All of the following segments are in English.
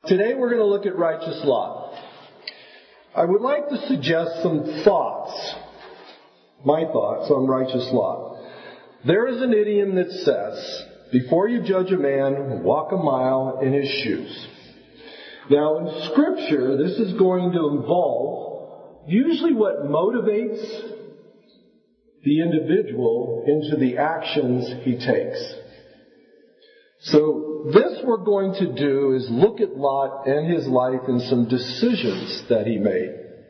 Today we're going to look at righteous Lot. I would like to suggest some thoughts, my thoughts on righteous Lot. There is an idiom that says, before you judge a man, walk a mile in his shoes. Now in Scripture, this is going to involve usually what motivates the individual into the actions he takes. So this we're going to do is look at Lot and his life and some decisions that he made.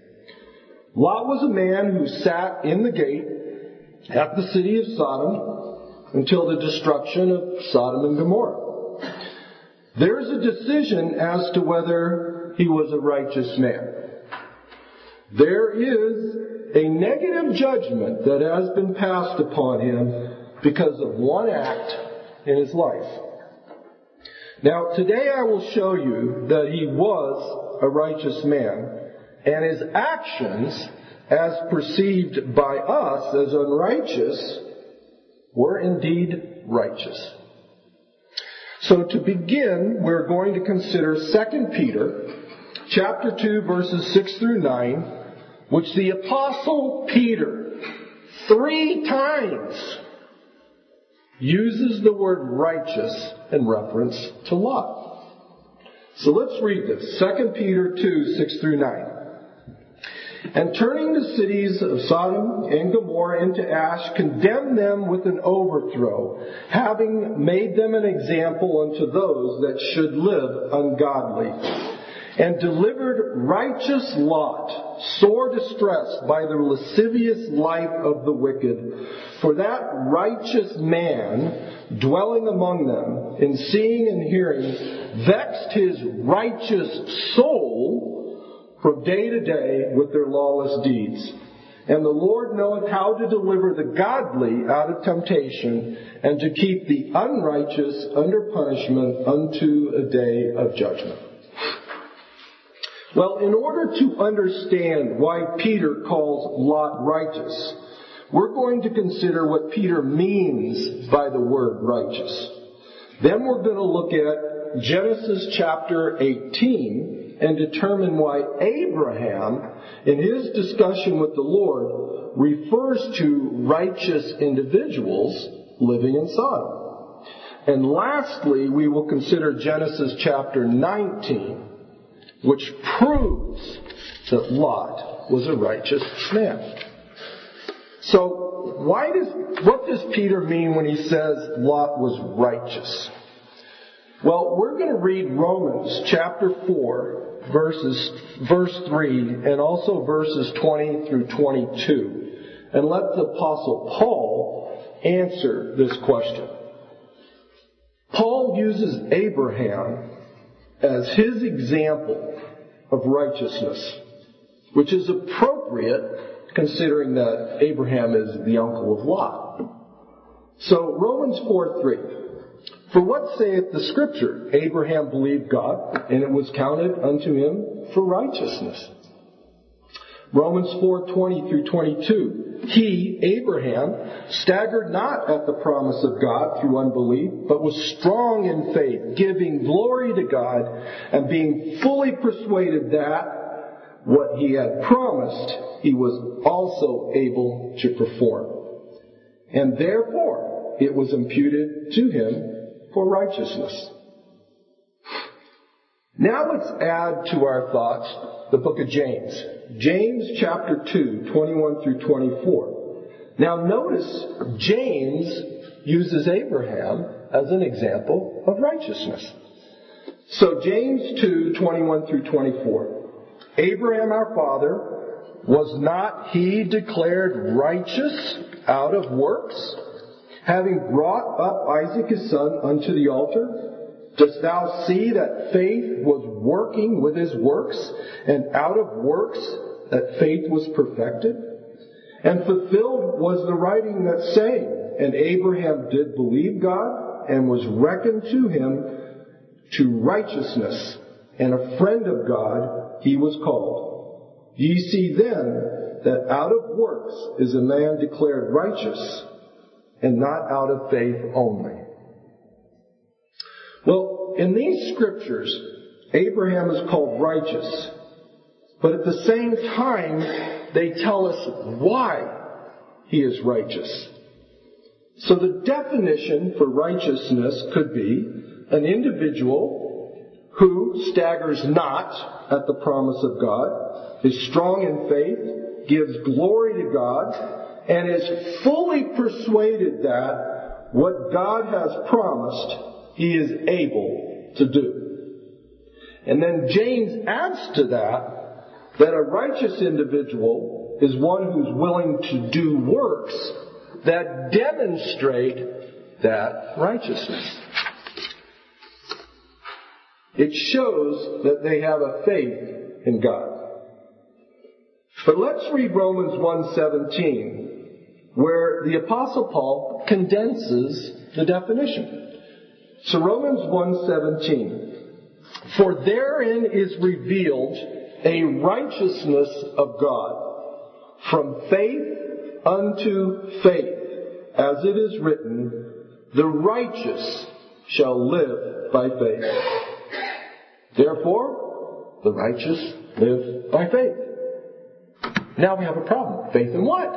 Lot was a man who sat in the gate at the city of Sodom until the destruction of Sodom and Gomorrah. There is a decision as to whether he was a righteous man. There is a negative judgment that has been passed upon him because of one act in his life. Now, today I will show you that he was a righteous man, and his actions, as perceived by us as unrighteous, were indeed righteous. So to begin, we're going to consider 2 Peter chapter 2, verses 6 through 9, which the Apostle Peter 3 times uses the word righteous in reference to Lot. So let's read this. 2 Peter 2, 6 through 9. And turning the cities of Sodom and Gomorrah into ash, condemned them with an overthrow, having made them an example unto those that should live ungodly. And delivered righteous Lot, sore distressed by the lascivious life of the wicked. For that righteous man, dwelling among them, in seeing and hearing, vexed his righteous soul from day to day with their lawless deeds. And the Lord knoweth how to deliver the godly out of temptation, and to keep the unrighteous under punishment unto a day of judgment. Well, in order to understand why Peter calls Lot righteous, we're going to consider what Peter means by the word righteous. Then we're going to look at Genesis chapter 18 and determine why Abraham, in his discussion with the Lord, refers to righteous individuals living in Sodom. And lastly, we will consider Genesis chapter 19, which proves that Lot was a righteous man. So, what does Peter mean when he says Lot was righteous? Well, we're going to read Romans chapter 4, verse 3, and also verses 20 through 22, and let the Apostle Paul answer this question. Paul uses Abraham as his example of righteousness, which is appropriate considering that Abraham is the uncle of Lot. So Romans 4:3. For what saith the Scripture? Abraham believed God, and it was counted unto him for righteousness. Romans 4:20 through 22. He, Abraham, staggered not at the promise of God through unbelief, but was strong in faith, giving glory to God, and being fully persuaded that what he had promised, he was also able to perform. And therefore, it was imputed to him for righteousness. Now let's add to our thoughts the book of James. James chapter 2, 21 through 24. Now notice James uses Abraham as an example of righteousness. So James 2, 21 through 24. Abraham our father, was not he declared righteous out of works, having brought up Isaac his son unto the altar? Dost thou see that faith was working with his works, and out of works that faith was perfected? And fulfilled was the writing that saying, and Abraham did believe God, and was reckoned to him to righteousness, and a friend of God he was called. Ye see then that out of works is a man declared righteous, and not out of faith only. Well, in these scriptures, Abraham is called righteous. But at the same time, they tell us why he is righteous. So the definition for righteousness could be an individual who staggers not at the promise of God, is strong in faith, gives glory to God, and is fully persuaded that what God has promised, he is able to do. And then James adds to that a righteous individual is one who's willing to do works that demonstrate that righteousness. It shows that they have a faith in God. But let's read Romans 1:17, where the Apostle Paul condenses the definition. So Romans 1:17, for therein is revealed a righteousness of God, from faith unto faith, as it is written, the righteous shall live by faith. Therefore, the righteous live by faith. Now we have a problem. Faith in what?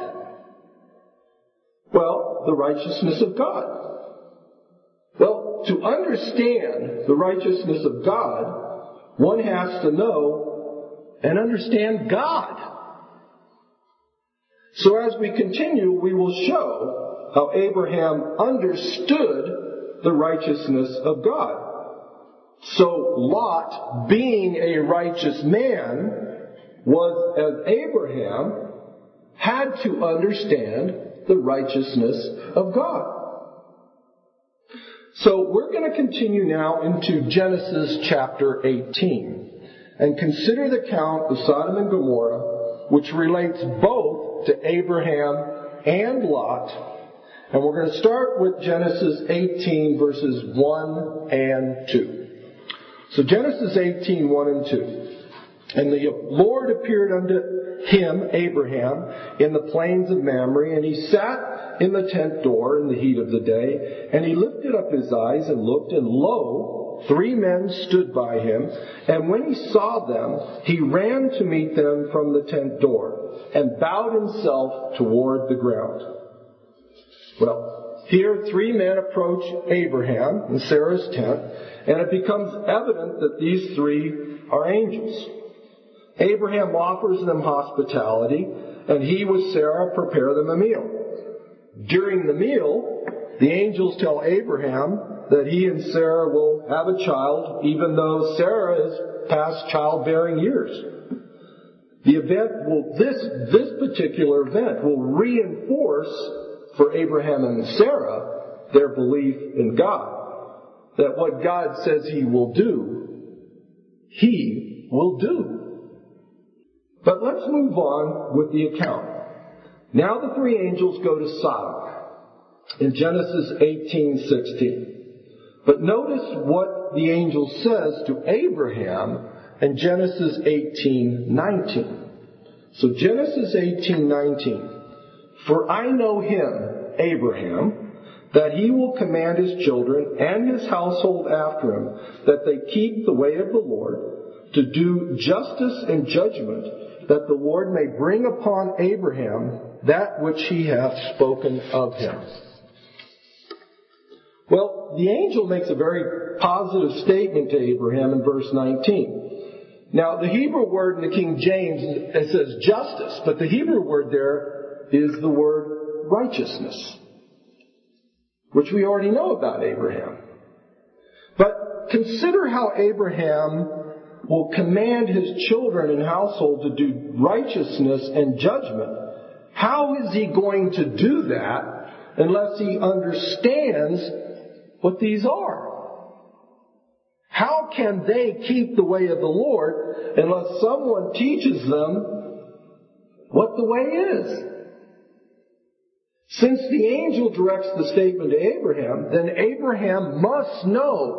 Well, the righteousness of God. Well, to understand the righteousness of God, one has to know and understand God. So as we continue, we will show how Abraham understood the righteousness of God. So Lot, being a righteous man, was, as Abraham, had to understand the righteousness of God. So we're going to continue now into Genesis chapter 18 and consider the account of Sodom and Gomorrah, which relates both to Abraham and Lot. And we're going to start with Genesis 18 verses 1 and 2. So Genesis 18, 1 and 2. And the Lord appeared unto him, Abraham, in the plains of Mamre, and he sat in the tent door in the heat of the day, and he lifted up his eyes and looked, and lo, 3 men stood by him, and when he saw them, he ran to meet them from the tent door, and bowed himself toward the ground. Well, here 3 men approach Abraham in Sarah's tent, and it becomes evident that these 3 are angels. Abraham offers them hospitality, and he with Sarah prepare them a meal. During the meal, the angels tell Abraham that he and Sarah will have a child, even though Sarah is past childbearing years. The event will, this particular event will reinforce for Abraham and Sarah their belief in God. That what God says he will do, he will do. But let's move on with the account. Now the 3 angels go to Sodom in Genesis 18:16. But notice what the angel says to Abraham in Genesis 18:19. So Genesis 18:19. For I know him, Abraham, that he will command his children and his household after him, that they keep the way of the Lord, to do justice and judgment, that the Lord may bring upon Abraham that which he hath spoken of him. Well, the angel makes a very positive statement to Abraham in verse 19. Now, the Hebrew word in the King James, it says justice, but the Hebrew word there is the word righteousness, which we already know about Abraham. But consider how Abraham will command his children and household to do righteousness and judgment. How is he going to do that unless he understands what these are? How can they keep the way of the Lord unless someone teaches them what the way is? Since the angel directs the statement to Abraham, then Abraham must know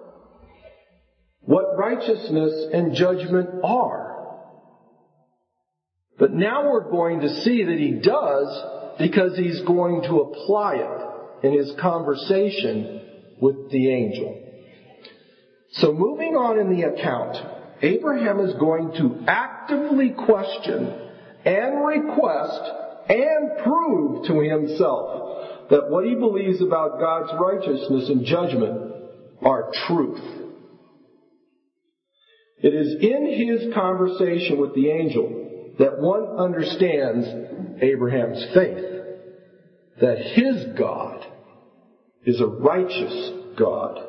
what righteousness and judgment are. But now we're going to see that he does, because he's going to apply it in his conversation with the angel. So moving on in the account, Abraham is going to actively question and request and prove to himself that what he believes about God's righteousness and judgment are truth. It is in his conversation with the angel that one understands Abraham's faith, that his God is a righteous God.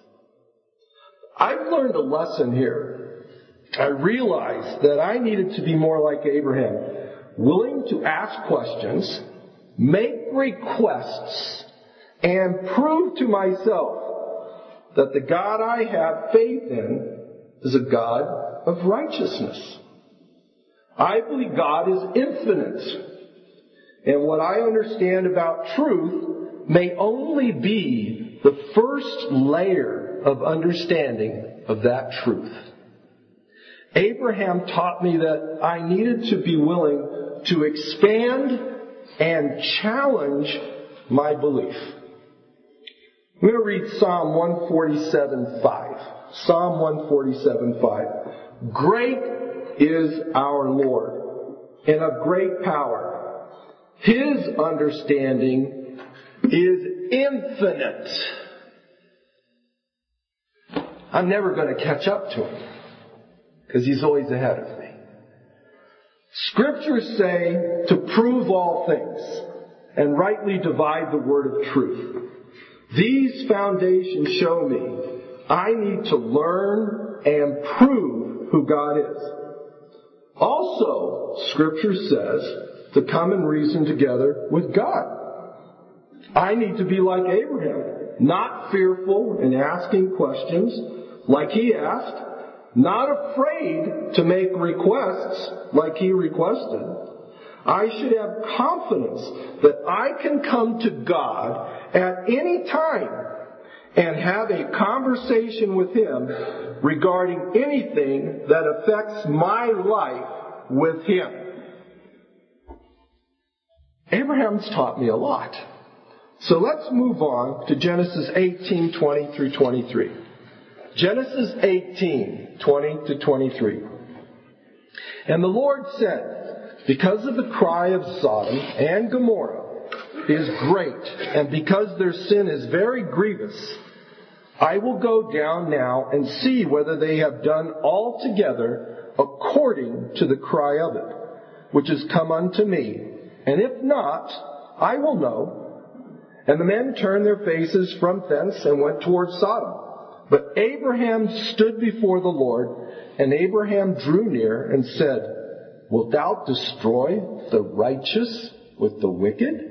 I've learned a lesson here. I realized that I needed to be more like Abraham, willing to ask questions, make requests, and prove to myself that the God I have faith in is a God of righteousness. I believe God is infinite, and what I understand about truth may only be the first layer of understanding of that truth. Abraham taught me that I needed to be willing to expand and challenge my belief. I'm going to read Psalm 147:5. Psalm 147:5. Great is our Lord, and of great power. His understanding is infinite. I'm never going to catch up to him, because he's always ahead of me. Scriptures say to prove all things and rightly divide the word of truth. These foundations show me I need to learn and prove who God is. Also, Scripture says to come and reason together with God. I need to be like Abraham, not fearful in asking questions like he asked, not afraid to make requests like he requested. I should have confidence that I can come to God at any time and have a conversation with him regarding anything that affects my life with him. Abraham's taught me a lot. So let's move on to Genesis 18:20 through 23. Genesis 18:20 to 23. And the Lord said, because of the cry of Sodom and Gomorrah is great, and because their sin is very grievous, I will go down now and see whether they have done altogether according to the cry of it, which has come unto me. And if not, I will know. And the men turned their faces from thence and went toward Sodom. But Abraham stood before the Lord, and Abraham drew near and said, Wilt thou destroy the righteous with the wicked?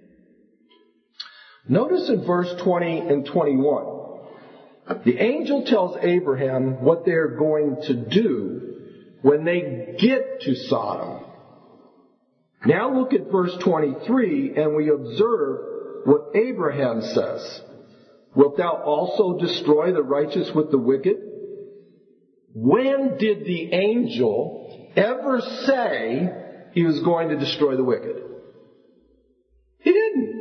Notice in verse 20 and 21, the angel tells Abraham what they're going to do when they get to Sodom. Now look at verse 23 and we observe what Abraham says. Wilt thou also destroy the righteous with the wicked? When did the angel ever say he was going to destroy the wicked? He didn't.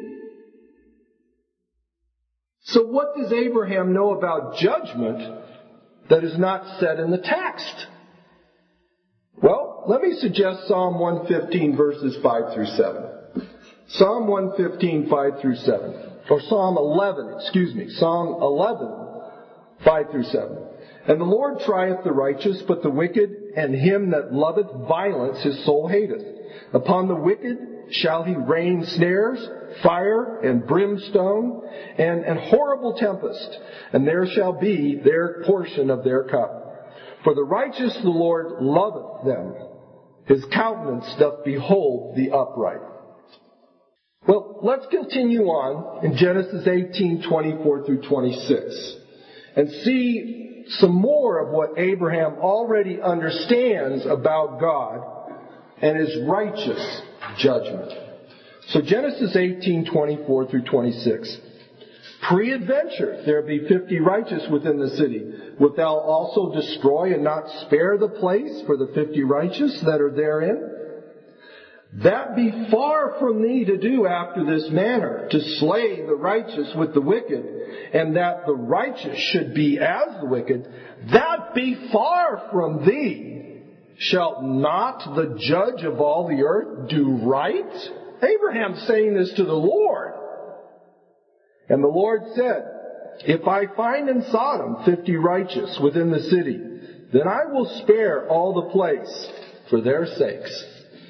So what does Abraham know about judgment that is not said in the text? Well, let me suggest Psalm 115 verses 5 through 7. Psalm 115, 5 through 7. Or Psalm 11, Psalm 11, 5 through 7. And the Lord trieth the righteous, but the wicked and him that loveth violence his soul hateth. Upon the wicked shall he rain snares, fire, and brimstone, and horrible tempest, and there shall be their portion of their cup. For the righteous the Lord loveth them. His countenance doth behold the upright. Well, let's continue on in Genesis 18:24 through 26 and see some more of what Abraham already understands about God and his righteous judgment. So Genesis 18:24 through 26. Pre-adventure, there be 50 righteous within the city. Wilt thou also destroy and not spare the place for the 50 righteous that are therein? That be far from thee to do after this manner, to slay the righteous with the wicked, and that the righteous should be as the wicked. That be far from thee. Shalt not the judge of all the earth do right? Abraham's saying this to the Lord. And the Lord said, if I find in Sodom 50 righteous within the city, then I will spare all the place for their sakes.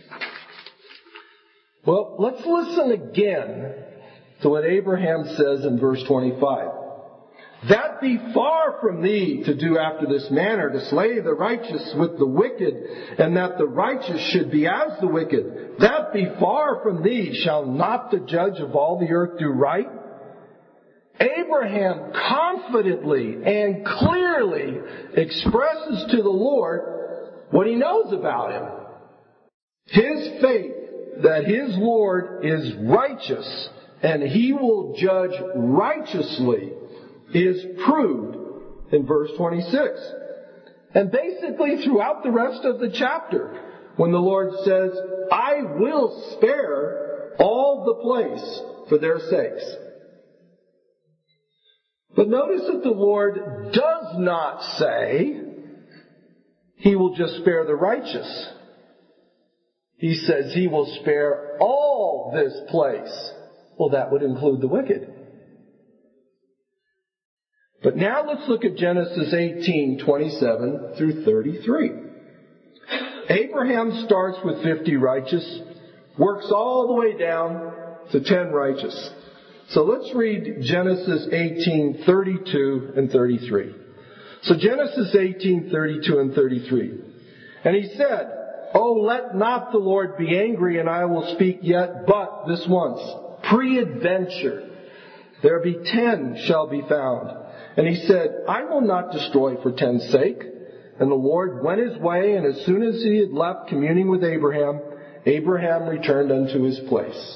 Well, let's listen again to what Abraham says in verse 25. That be far from thee to do after this manner, to slay the righteous with the wicked, and that the righteous should be as the wicked. That be far from thee. Shall not the judge of all the earth do right? Abraham confidently and clearly expresses to the Lord what he knows about him. His faith that his Lord is righteous and he will judge righteously is proved in verse 26. And basically throughout the rest of the chapter, when the Lord says, I will spare all the place for their sakes. But notice that the Lord does not say he will just spare the righteous. He says he will spare all this place. Well, that would include the wicked. But now let's look at Genesis 18:27 through 33. Abraham starts with 50 righteous, works all the way down to 10 righteous. So let's read Genesis 18:32 and 33. So Genesis 18:32 and 33. And he said, Oh, let not the Lord be angry, and I will speak yet but this once. Peradventure, there be 10 shall be found. And he said, I will not destroy for 10's sake. And the Lord went his way, and as soon as he had left communing with Abraham, Abraham returned unto his place.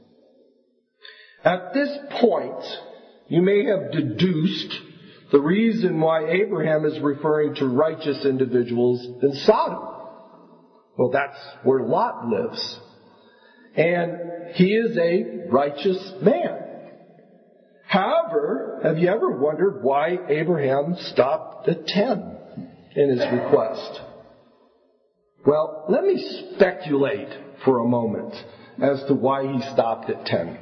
At this point, you may have deduced the reason why Abraham is referring to righteous individuals in Sodom. Well, that's where Lot lives. And he is a righteous man. However, have you ever wondered why Abraham stopped at 10 in his request? Well, let me speculate for a moment as to why he stopped at 10.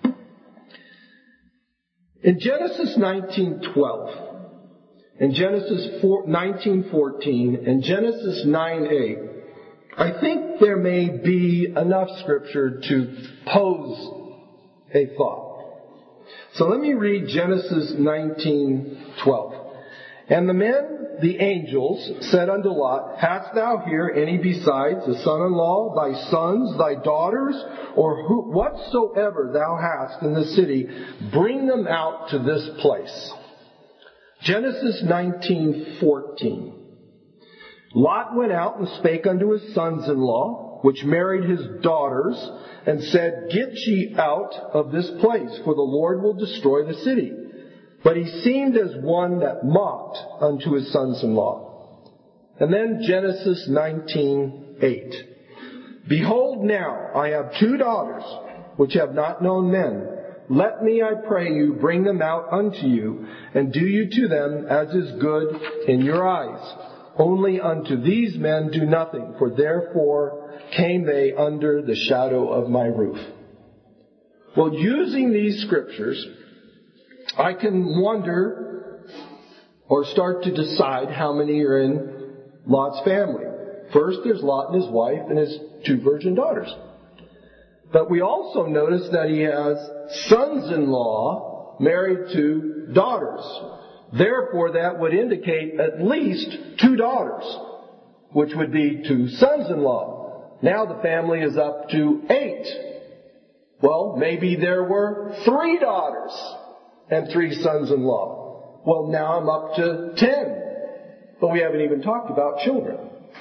In Genesis 19:12, in Genesis 19:14, and Genesis 9:8, I think there may be enough scripture to pose a thought. So let me read Genesis 19:12. And the men, the angels, said unto Lot, Hast thou here any besides a son-in-law, thy sons, thy daughters, or whatsoever thou hast in the city, bring them out to this place. Genesis 19:14. Lot went out and spake unto his sons-in-law, which married his daughters, and said, Get ye out of this place, for the Lord will destroy the city. But he seemed as one that mocked unto his sons-in-law. And then Genesis 19:8. Behold now, I have 2 daughters, which have not known men. Let me, I pray you, bring them out unto you, and do you to them as is good in your eyes. Only unto these men do nothing, for therefore came they under the shadow of my roof. Well, using these scriptures, I can wonder or start to decide how many are in Lot's family. First, there's Lot and his wife and his 2 virgin daughters. But we also notice that he has sons-in-law married to daughters. Therefore, that would indicate at least 2 daughters, which would be 2 sons-in-law. Now the family is up to 8. Well, maybe there were 3 daughters and 3 sons-in-law. Well, now I'm up to 10. But we haven't even talked about children.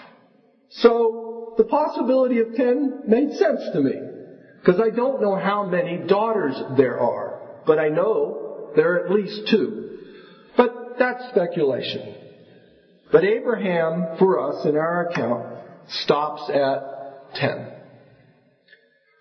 So the possibility of 10 made sense to me, because I don't know how many daughters there are, but I know there are at least 2. But that's speculation. But Abraham, for us in our account, stops at 10.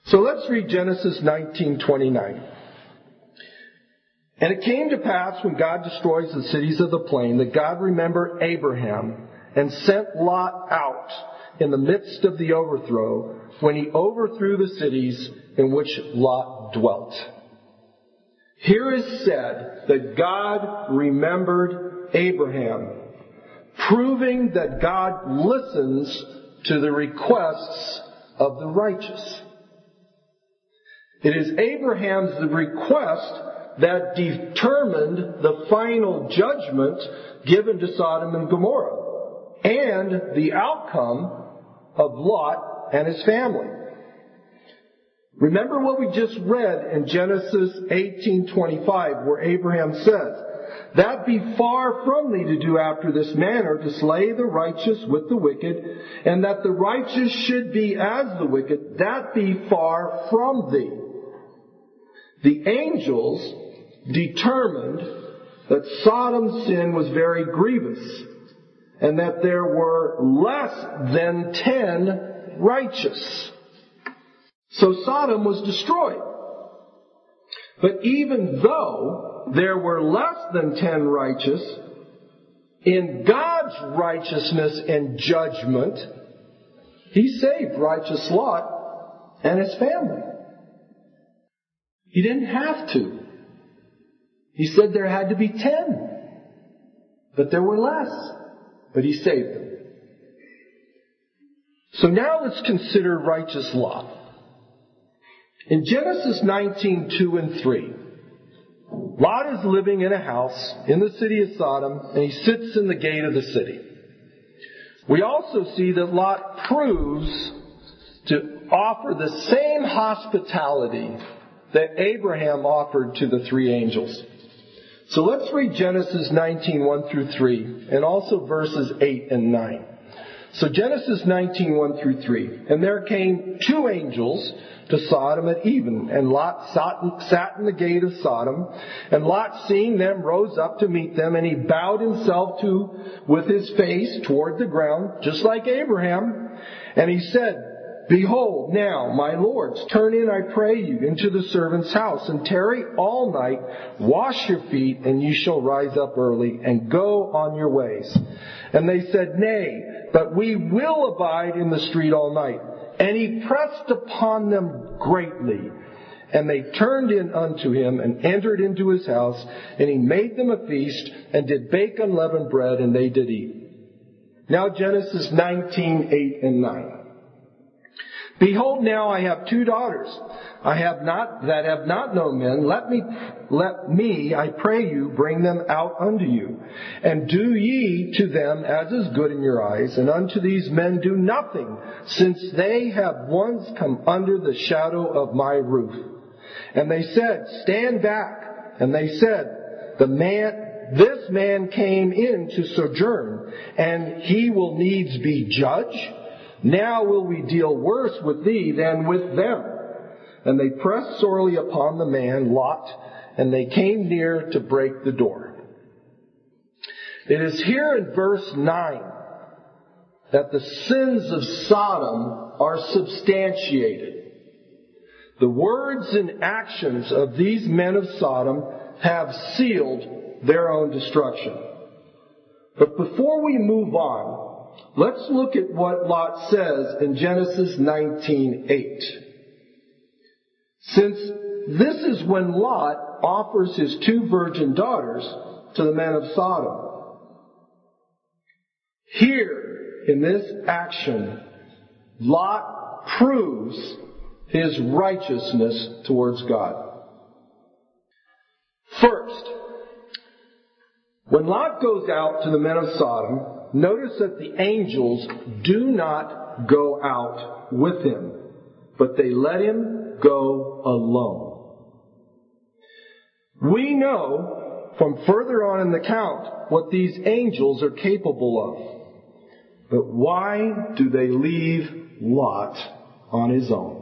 So let's read Genesis 19:29. And it came to pass when God destroys the cities of the plain that God remembered Abraham and sent Lot out in the midst of the overthrow when he overthrew the cities in which Lot dwelt. Here is said that God remembered Abraham, proving that God listens to the requests of the righteous. It is Abraham's request that determined the final judgment given to Sodom and Gomorrah and the outcome of Lot and his family. Remember what we just read in Genesis 18:25, where Abraham says, "That be far from thee to do after this manner, to slay the righteous with the wicked, and that the righteous should be as the wicked, that be far from thee." The angels determined that Sodom's sin was very grievous, and that there were less than 10 righteous. So Sodom was destroyed. But even though there were less than 10 righteous, in God's righteousness and judgment, He saved righteous Lot and his family. He didn't have to. He said there had to be 10. But there were less. But He saved them. So now let's consider righteous Lot. In Genesis 19:2 and 3, Lot is living in a house in the city of Sodom, and he sits in the gate of the city. We also see that Lot proves to offer the same hospitality that Abraham offered to the three angels. So let's read Genesis 19:1 through 3, and also verses 8 and 9. So Genesis 19:1 through 3. And there came two angels to Sodom at even, and Lot sat in the gate of Sodom. And Lot, seeing them, rose up to meet them, and he bowed himself with his face toward the ground, just like Abraham. And he said, "Behold, now, my lords, turn in, I pray you, into the servant's house, and tarry all night, wash your feet, and you shall rise up early, and go on your ways." And they said, "Nay, but we will abide in the street all night." And he pressed upon them greatly. And they turned in unto him, and entered into his house, and he made them a feast, and did bake unleavened bread, and they did eat. Now Genesis 19:8 and 9. "Behold, now I have two daughters, that have not known men. Let me, I pray you, bring them out unto you. And do ye to them as is good in your eyes, and unto these men do nothing, since they have once come under the shadow of my roof." And they said, "Stand back." And they said, "This man came in to sojourn, and he will needs be judge. Now will we deal worse with thee than with them." And they pressed sorely upon the man, Lot, and they came near to break the door. It is here in verse 9 that the sins of Sodom are substantiated. The words and actions of these men of Sodom have sealed their own destruction. But before we move on, let's look at what Lot says in Genesis 19:8. Since this is when Lot offers his two virgin daughters to the men of Sodom. Here, in this action, Lot proves his righteousness towards God. First, when Lot goes out to the men of Sodom, notice that the angels do not go out with him, but they let him go alone. We know from further on in the account what these angels are capable of. But why do they leave Lot on his own?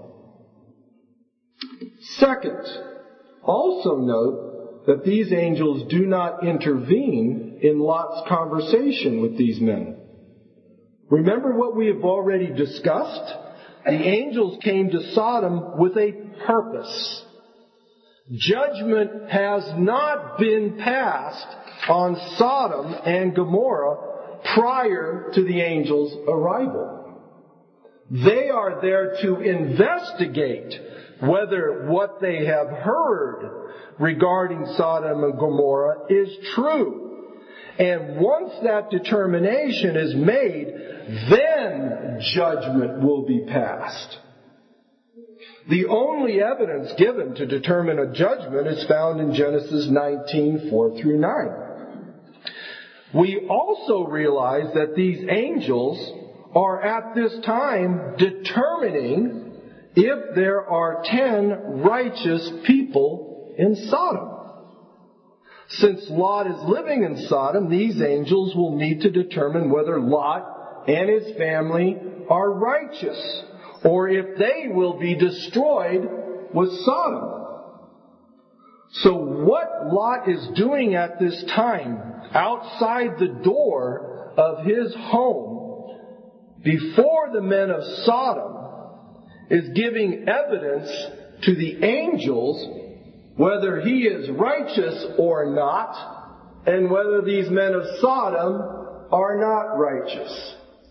Second, also note that these angels do not intervene in Lot's conversation with these men. Remember what we have already discussed? the angels came to Sodom with a purpose. Judgment has not been passed on Sodom and Gomorrah prior to the angels' arrival. They are there to investigate whether what they have heard regarding Sodom and Gomorrah is true. And once that determination is made, then judgment will be passed. The only evidence given to determine a judgment is found in Genesis 19, 4 through 9. We also realize that these angels are at this time determining if there are 10 righteous people in Sodom. Since Lot is living in Sodom, these angels will need to determine whether Lot and his family are righteous, or if they will be destroyed with Sodom. So what Lot is doing at this time, outside the door of his home, before the men of Sodom, is giving evidence to the angels whether he is righteous or not, and whether these men of Sodom are not righteous.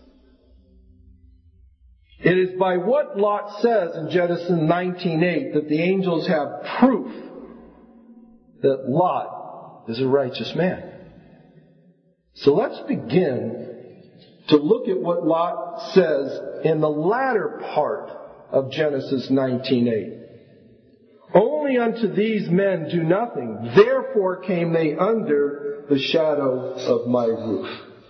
It is by what Lot says in Genesis 19:8 that the angels have proof that Lot is a righteous man. So let's begin to look at what Lot says in the latter part of Genesis 19:8. Only unto these men do nothing, therefore came they under the shadow of my roof.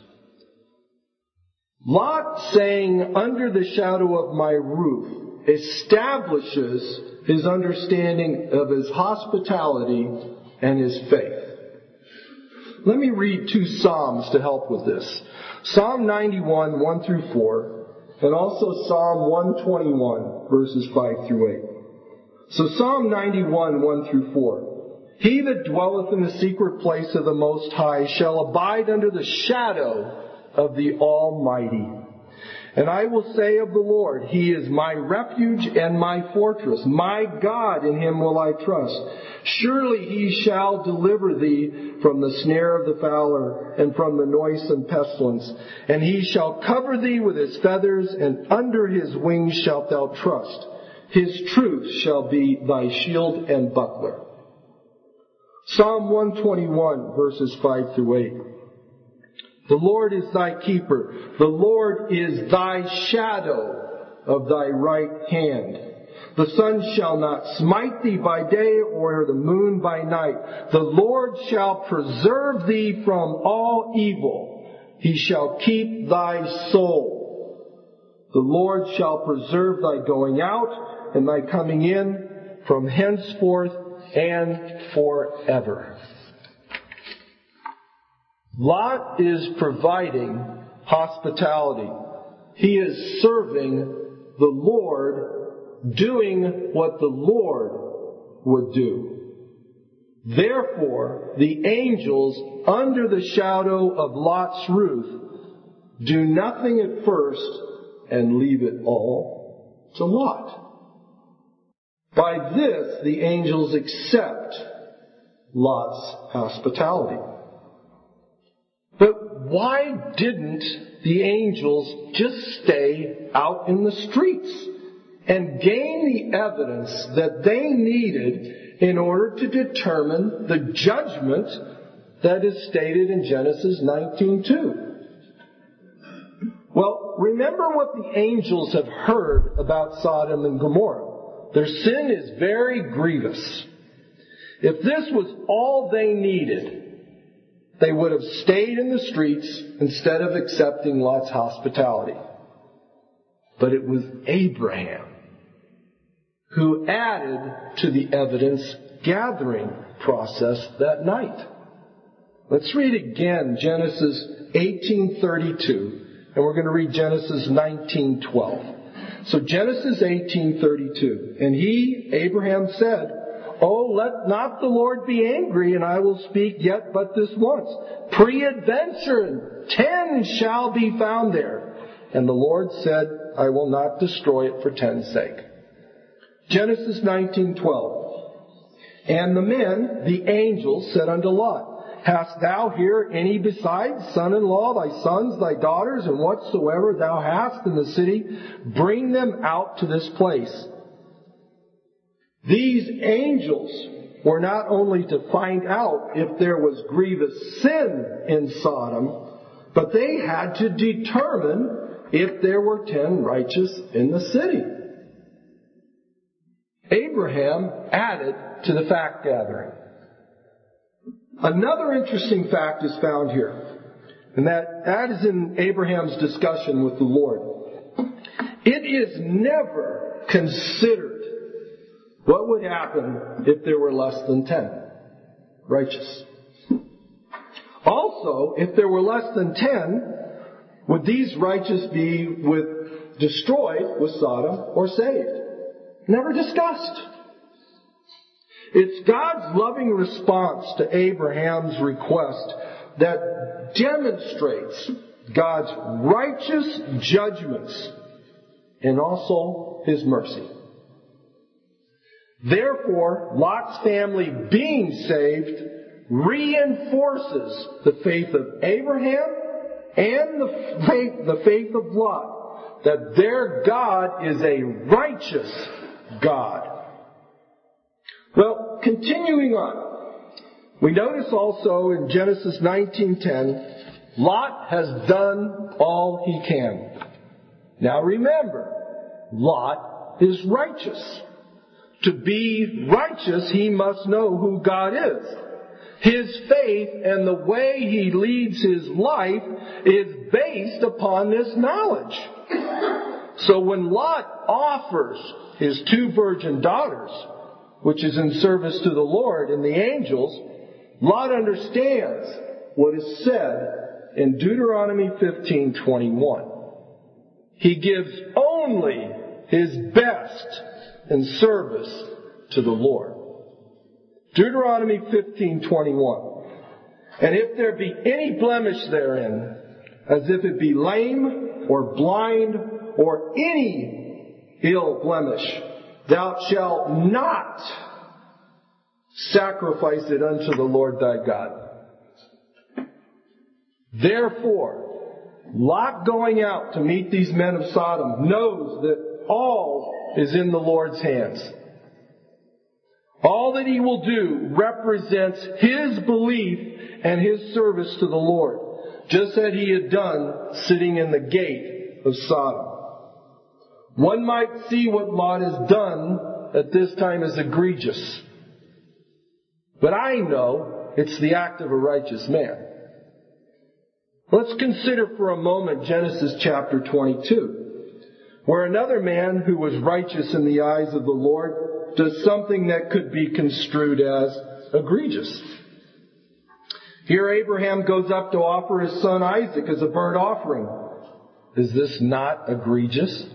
Lot saying, under the shadow of my roof, establishes his understanding of his hospitality and his faith. Let me read 2 Psalms to help with this. Psalm 91, 1 through 4, and also Psalm 121, verses 5 through 8. So Psalm 91, 1 through 4. He that dwelleth in the secret place of the Most High shall abide under the shadow of the Almighty. And I will say of the Lord, He is my refuge and my fortress. My God, in Him will I trust. Surely He shall deliver thee from the snare of the fowler and from the noisome pestilence. And He shall cover thee with His feathers, and under His wings shalt thou trust. His truth shall be thy shield and buckler. Psalm 121, verses 5 through 8. The Lord is thy keeper. The Lord is thy shadow of thy right hand. The sun shall not smite thee by day, or the moon by night. The Lord shall preserve thee from all evil. He shall keep thy soul. The Lord shall preserve thy going out and thy coming in from henceforth and forever. Lot is providing hospitality. He is serving the Lord, doing what the Lord would do. Therefore, the angels under the shadow of Lot's roof do nothing at first and leave it all to Lot. By this, the angels accept Lot's hospitality. But why didn't the angels just stay out in the streets and gain the evidence that they needed in order to determine the judgment that is stated in Genesis 19:2? Well, remember what the angels have heard about Sodom and Gomorrah. Their sin is very grievous. If this was all they needed, they would have stayed in the streets instead of accepting Lot's hospitality. But it was Abraham who added to the evidence gathering process that night. Let's read again Genesis 18:32, and we're going to read Genesis 19:12. So Genesis 18:32, and he, Abraham, said, "Oh, let not the Lord be angry, and I will speak yet but this once. Peradventure 10 shall be found there. And the Lord said, I will not destroy it for 10's sake. Genesis 19:12. And the men, the angels, said unto Lot, Hast thou here any besides son-in-law, thy sons, thy daughters, and whatsoever thou hast in the city? Bring them out to this place. These angels were not only to find out if there was grievous sin in Sodom, but they had to determine if there were 10 righteous in the city. Abraham added to the fact gathering. Another interesting fact is found here, and that is in Abraham's discussion with the Lord. It is never considered what would happen if there were less than 10 righteous. Also, if there were less than 10, would these righteous be destroyed with Sodom or saved? Never discussed. It's God's loving response to Abraham's request that demonstrates God's righteous judgments and also His mercy. Therefore, Lot's family being saved reinforces the faith of Abraham and the faith of Lot, that their God is a righteous God. Well, continuing on, we notice also in Genesis 19:10, Lot has done all he can. Now remember, Lot is righteous. To be righteous, he must know who God is. His faith and the way he leads his life is based upon this knowledge. So when Lot offers his 2 virgin daughters, which is in service to the Lord and the angels, Lot understands what is said in Deuteronomy 15:21. He gives only his best in service to the Lord. Deuteronomy 15:21. And if there be any blemish therein, as if it be lame or blind or any ill blemish, thou shalt not sacrifice it unto the Lord thy God. Therefore, Lot going out to meet these men of Sodom knows that all is in the Lord's hands. All that he will do represents his belief and his service to the Lord, just as he had done sitting in the gate of Sodom. One might see what Lot has done at this time as egregious, but I know it's the act of a righteous man. Let's consider for a moment Genesis chapter 22, where another man who was righteous in the eyes of the Lord does something that could be construed as egregious. Here Abraham goes up to offer his son Isaac as a burnt offering. Is this not egregious?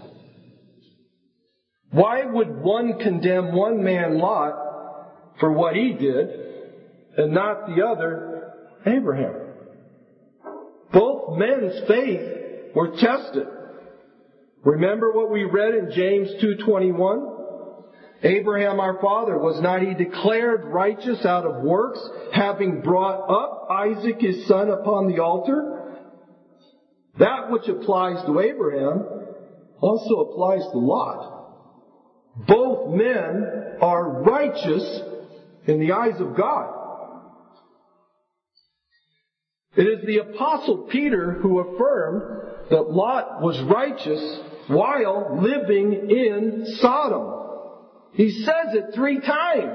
Why would one condemn one man, Lot, for what he did, and not the other, Abraham? Both men's faith were tested. Remember what we read in James 2:21? Abraham our father, was not he declared righteous out of works, having brought up Isaac his son upon the altar? That which applies to Abraham also applies to Lot. Both men are righteous in the eyes of God. It is the Apostle Peter who affirmed that Lot was righteous while living in Sodom. He says it 3 times.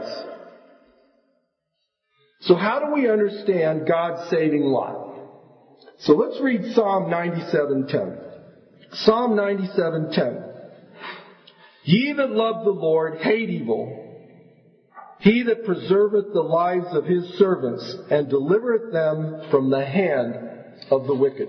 So how do we understand God saving Lot? So let's read Psalm 97:10. Psalm 97:10. Ye that love the Lord hate evil. He that preserveth the lives of his servants and delivereth them from the hand of the wicked.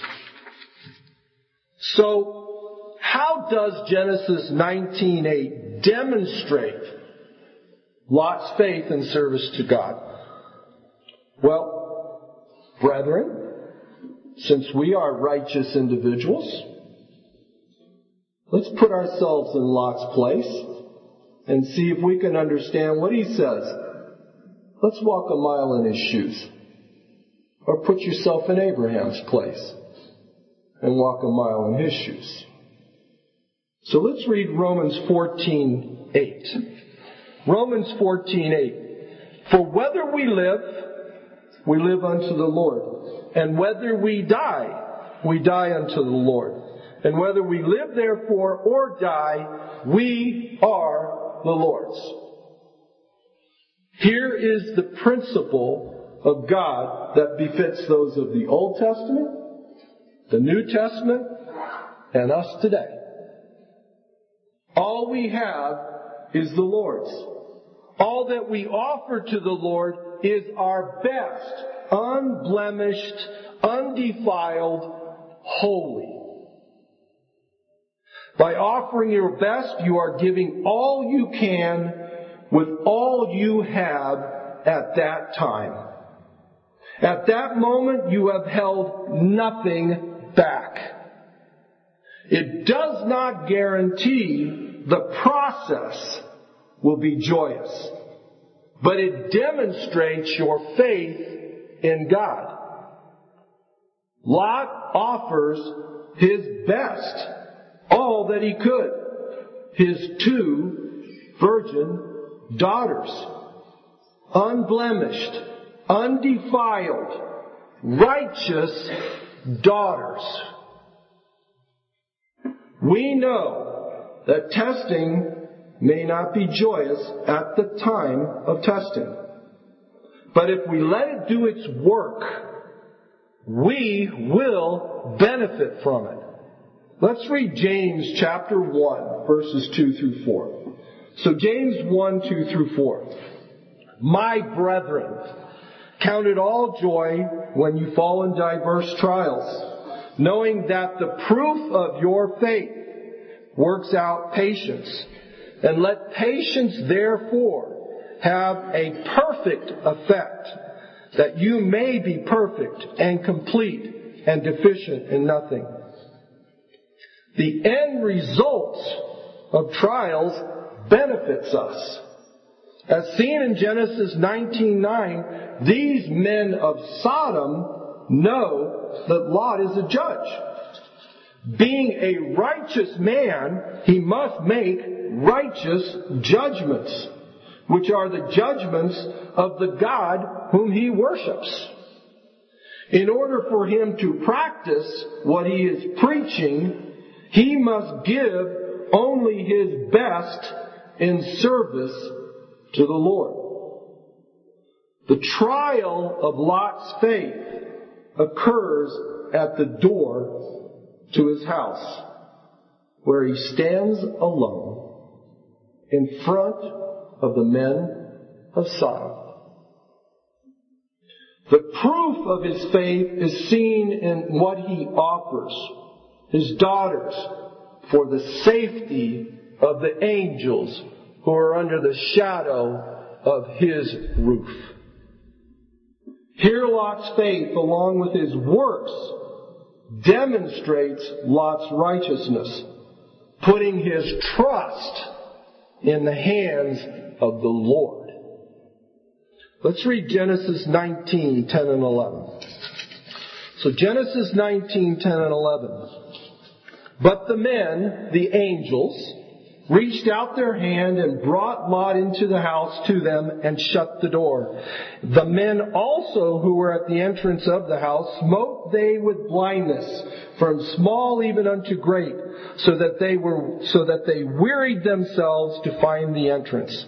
So, how does Genesis 19:8 demonstrate Lot's faith and service to God? Well, brethren, since we are righteous individuals, Let's put ourselves in Lot's place and see if we can understand what he says. Let's walk a mile in his shoes. Or put yourself in Abraham's place and walk a mile in his shoes. So let's read Romans 14:8. Romans 14:8. For whether we live unto the Lord. And whether we die unto the Lord. And whether we live therefore or die, we are the Lord's. Here is the principle of God that befits those of the Old Testament, the New Testament, and us today. All we have is the Lord's. All that we offer to the Lord is our best, unblemished, undefiled, holy. By offering your best, you are giving all you can with all you have at that time. At that moment, you have held nothing back. It does not guarantee the process will be joyous, but it demonstrates your faith in God. Lot offers his best, all that he could. His 2 virgin daughters, unblemished, undefiled, righteous daughters. We know that testing may not be joyous at the time of testing. But if we let it do its work, we will benefit from it. Let's read James chapter 1, verses 2 through 4. So James 1, 2 through 4. My brethren, count it all joy when you fall in diverse trials, knowing that the proof of your faith works out patience. And let patience therefore have a perfect effect, that you may be perfect and complete and deficient in nothing. The end result of trials benefits us. As seen in Genesis 19:9, these men of Sodom know that Lot is a judge. Being a righteous man, he must make righteous judgments, which are the judgments of the God whom he worships. In order for him to practice what he is preaching, he must give only his best in service to the Lord. The trial of Lot's faith occurs at the door to his house, where he stands alone in front of the men of Sodom. The proof of his faith is seen in what he offers his daughters for the safety of the angels who are under the shadow of his roof. Here Lot's faith, along with his works, demonstrates Lot's righteousness, putting his trust in the hands of the Lord. Let's read Genesis 19, 10 and 11. So Genesis 19, 10 and 11. But the men, the angels, reached out their hand and brought Lot into the house to them and shut the door. The men also who were at the entrance of the house smote they with blindness, from small even unto great, so that they wearied themselves to find the entrance.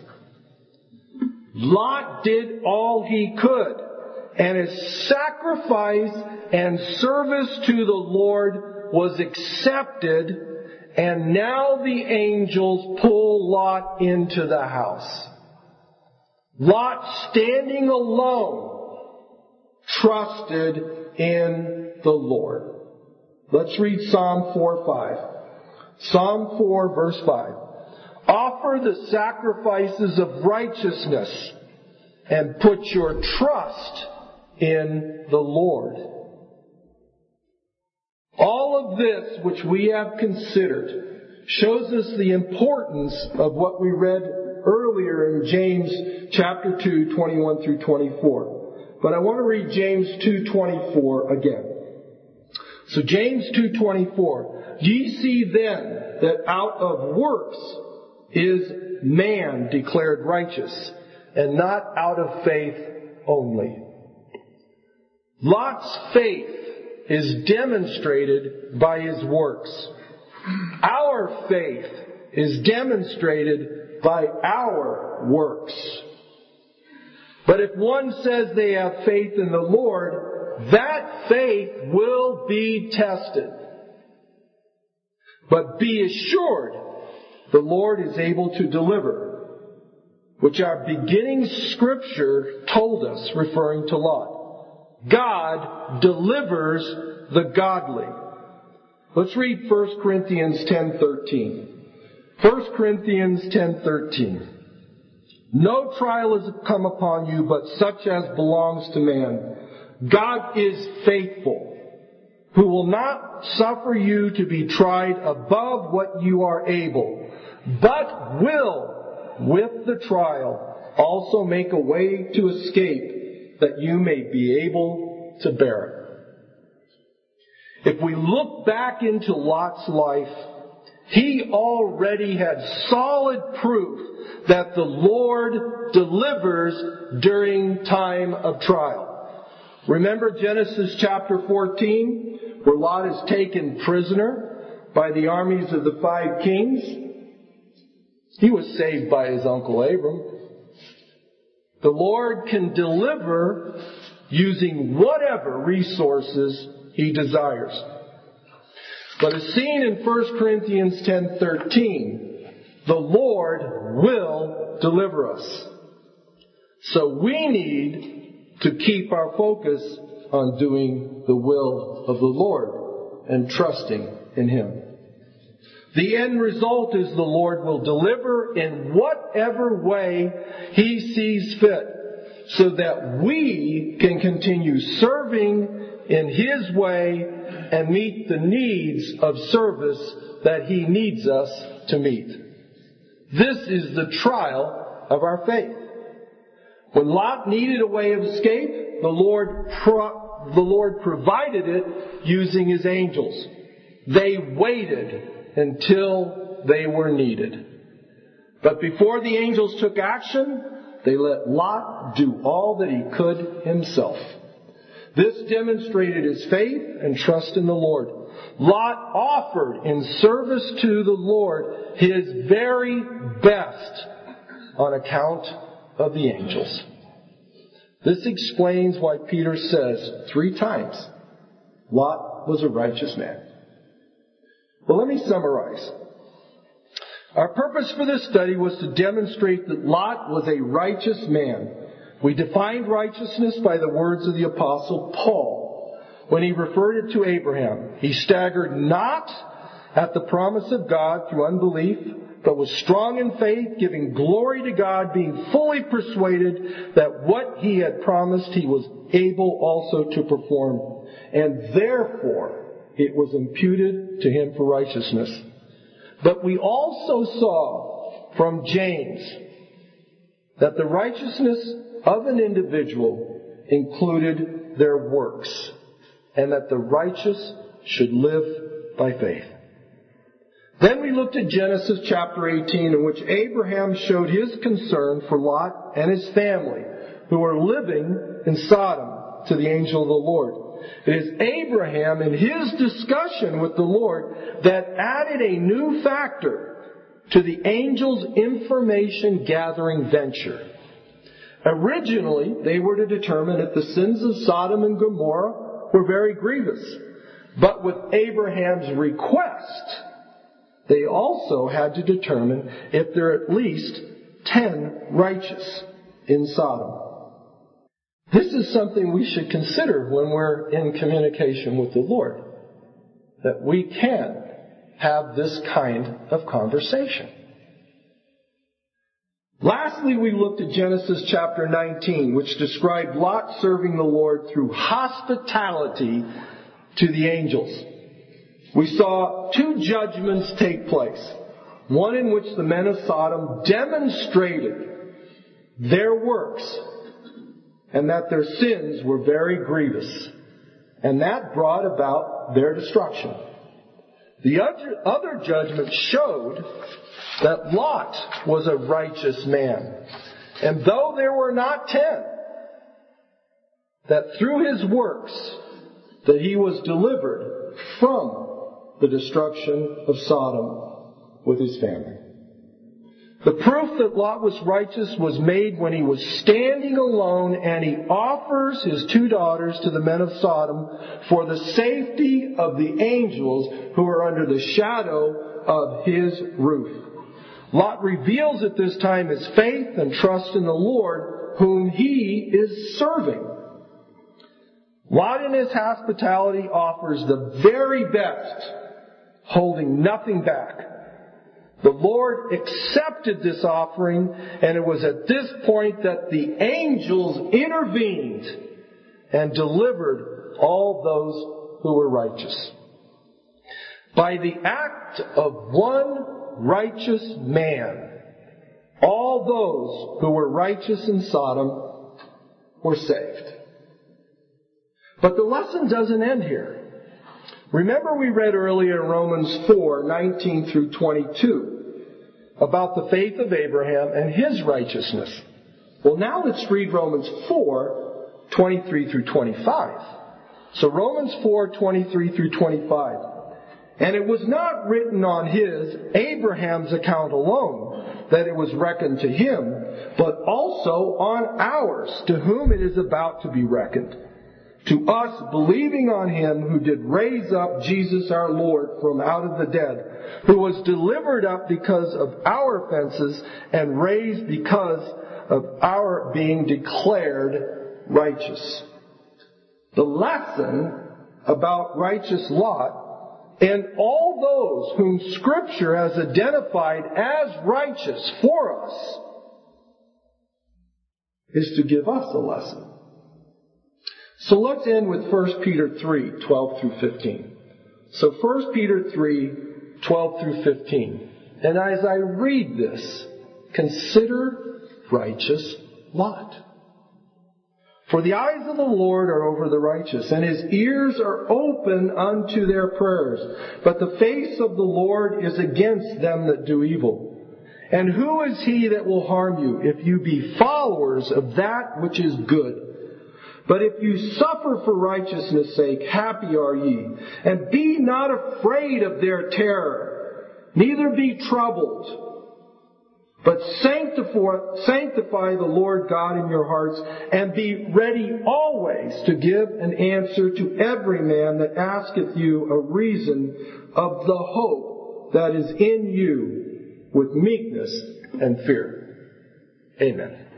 Lot did all he could, and his sacrifice and service to the Lord was accepted. And now the angels pull Lot into the house. Lot, standing alone, trusted in the Lord. Let's read Psalm 4:5. Psalm 4, verse 5. Offer the sacrifices of righteousness and put your trust in the Lord. All of this which we have considered shows us the importance of what we read earlier in James chapter 2, 21 through 24. But I want to read James 2:24 again. So James 2:24. Ye see then that out of works is man declared righteous, and not out of faith only. Lot's faith is demonstrated by his works. Our faith is demonstrated by our works. But if one says they have faith in the Lord, that faith will be tested. But be assured, the Lord is able to deliver, which our beginning scripture told us, referring to Lot. God delivers the godly. Let's read 1 Corinthians 10:13. 1 Corinthians 10:13. No trial has come upon you but such as belongs to man. God is faithful, who will not suffer you to be tried above what you are able, but will, with the trial, also make a way to escape, that you may be able to bear it. If we look back into Lot's life, he already had solid proof that the Lord delivers during time of trial. Remember Genesis chapter 14, where Lot is taken prisoner by the armies of the 5 kings? He was saved by his uncle Abram. The Lord can deliver using whatever resources he desires. But as seen in 1 Corinthians 10:13, the Lord will deliver us. So we need to keep our focus on doing the will of the Lord and trusting in Him. The end result is the Lord will deliver in whatever way He sees fit, so that we can continue serving in His way and meet the needs of service that He needs us to meet. This is the trial of our faith. When Lot needed a way of escape, the Lord provided it using His angels. They waited until they were needed. But before the angels took action, they let Lot do all that he could himself. This demonstrated his faith and trust in the Lord. Lot offered in service to the Lord his very best on account of the angels. This explains why Peter says 3 times, Lot was a righteous man. Well, let me summarize. Our purpose for this study was to demonstrate that Lot was a righteous man. We defined righteousness by the words of the Apostle Paul when he referred it to Abraham. He staggered not at the promise of God through unbelief, but was strong in faith, giving glory to God, being fully persuaded that what he had promised he was able also to perform. And therefore, it was imputed to him for righteousness. But we also saw from James that the righteousness of an individual included their works, and that the righteous should live by faith. Then we looked at Genesis chapter 18, in which Abraham showed his concern for Lot and his family, who were living in Sodom, to the angel of the Lord. It is Abraham in his discussion with the Lord that added a new factor to the angel's information gathering venture. Originally, they were to determine if the sins of Sodom and Gomorrah were very grievous. But with Abraham's request, they also had to determine if there are at least 10 righteous in Sodom. This is something we should consider when we're in communication with the Lord, that we can have this kind of conversation. Lastly, we looked at Genesis chapter 19, which described Lot serving the Lord through hospitality to the angels. we saw two judgments take place. One in which the men of Sodom demonstrated their works and that their sins were very grievous. And that brought about their destruction. The other judgment showed that Lot was a righteous man. And though there were not 10, that through his works that he was delivered from the destruction of Sodom with his family. The proof that Lot was righteous was made when he was standing alone and he offers his 2 daughters to the men of Sodom for the safety of the angels who are under the shadow of his roof. Lot reveals at this time his faith and trust in the Lord whom he is serving. Lot in his hospitality offers the very best, holding nothing back. The Lord accepted this offering, and it was at this point that the angels intervened and delivered all those who were righteous. By the act of one righteous man, all those who were righteous in Sodom were saved. But the lesson doesn't end here. Remember we read earlier in Romans 4:19 through 22 about the faith of Abraham and his righteousness. Well, now let's read Romans 4:23 through 25. So Romans 4:23 through 25. And it was not written on his, Abraham's account alone, that it was reckoned to him, but also on ours, to whom it is about to be reckoned. To us, believing on him who did raise up Jesus our Lord from out of the dead, who was delivered up because of our offenses and raised because of our being declared righteous. The lesson about righteous Lot and all those whom Scripture has identified as righteous for us is to give us a lesson. So let's end with 1 Peter 3:12 through 15. So 1 Peter 3:12 through 15. And as I read this, consider righteous Lot. For the eyes of the Lord are over the righteous, and his ears are open unto their prayers. But the face of the Lord is against them that do evil. And who is he that will harm you, if you be followers of that which is good? But if you suffer for righteousness' sake, happy are ye. And be not afraid of their terror, neither be troubled. But sanctify the Lord God in your hearts, and be ready always to give an answer to every man that asketh you a reason of the hope that is in you with meekness and fear. Amen.